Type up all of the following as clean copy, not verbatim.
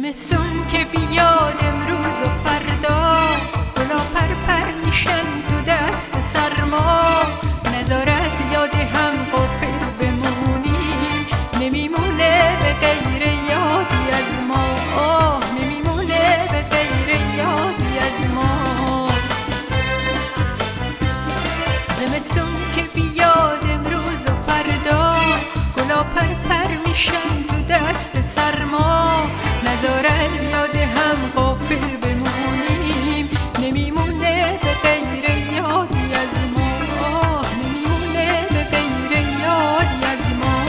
زمستون که بیاد امروز و فردا، گلا پر میشن تو دست سرما. نذارد یاد هم غافل بمونیم، نمیمونه به غیر یادی از ما، نمیمونه به غیر یادی از ما. زمستون که بیاد امروز و فردا، گلا پر میشن تو دست سرما. نذارد یاد هم غافل بمونیم، نمیمونه به غیر یادی از ما، نمیمونه به غیر یادی از ما.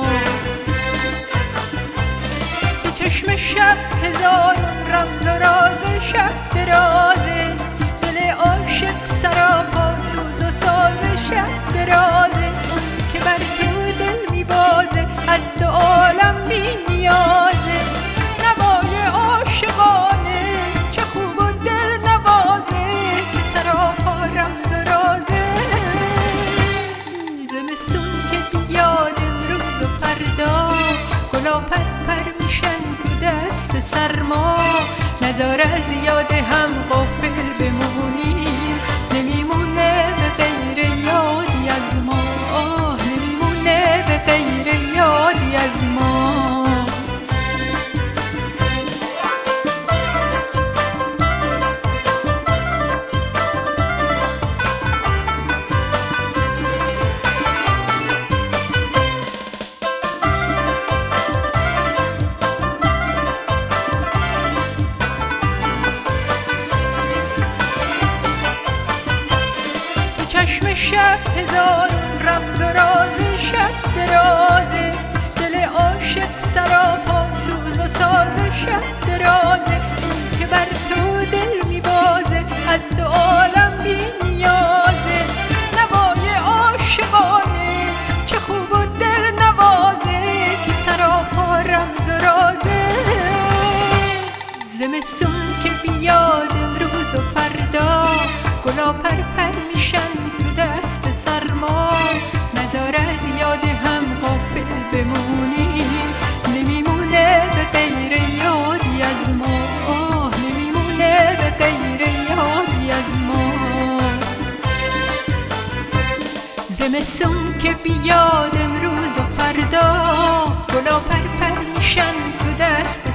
تو چشم شب هزار رمز و راز شب درازه، دل عاشق سراپا سوز و ساز شب درازه. اون که بر تو دل میبازه، از دو عالم بی نیازه. نوای عاشقانه چه خوب و دل نوازه، که سراپا رمز و رازه. زمستون که بیاد امروز و فردا، گلا پر میشن تو دست سرما. نذارد یاد هم غافل بمونیم، نمیمونه به غیر یادی از ما، نمیمونه به غیر یادی از ما. چشم شب هزار رمز و راز شب درازه، دل عاشق سراپا سوز و ساز شب درازه. اون که بر تو دل میبازه، از دو عالم بی نیازه. نوای عاشقانه چه خوب و دل نوازه، که سراپا رمز و رازه. زمستون که بیاد امروز و فردا، گلا پر میشن تو دست سرما. نذارد یاد هم غافل بمونیم، نمیمونه به غیر یادی از ما، نمیمونه به غیر یادی از ما. زمستون که بیاد امروز و فردا، گلا پر میشن تو دست